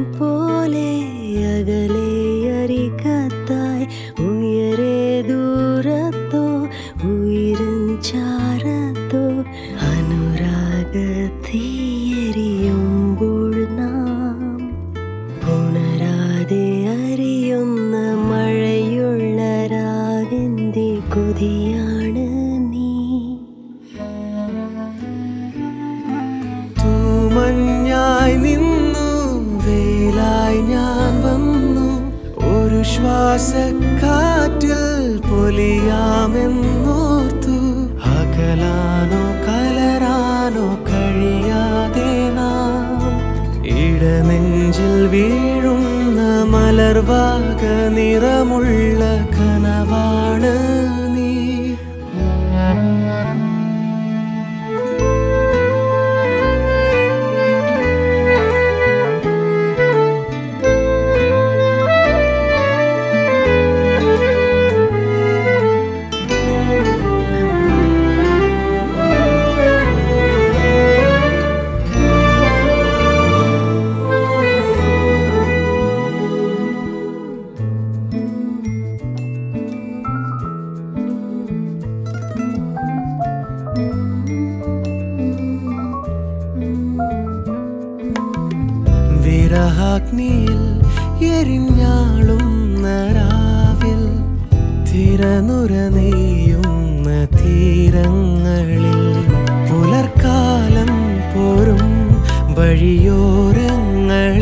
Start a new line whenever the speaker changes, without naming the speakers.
പോലെ അകലെ അരികത്തായി ഉയരെ ദൂരത്തോ ഉയരും ചാരത്തോ അനുരാഗത്തീയരിയുമ്പോൾ നാം ഉണരാതെ അറിയുന്ന മഴയുള്ള രാവിന്റെ കൊതിയാണ് നീ.
തൂമഞ്ഞായി നിന്നു വേലായി ഞാൻ വന്നു, ഒരു ശ്വാസക്കാറ്റിൽ പൊലിയാമെന്നോർത്തു. അകലാനോ കലരാനോ കഴിയാതെ നാം ഇടനെഞ്ചിൽ വീഴുന്ന മലർവാക നിറമുള്ള കനവാണ് നീ. വിരഹാഗ്നിയിൽ എരിഞ്ഞാളുന്ന രാവിൽ തിരനുര നെയ്യുന്ന തീരങ്ങളിൽ പുലർക്കാലം പോരും വഴിയോരങ്ങൾ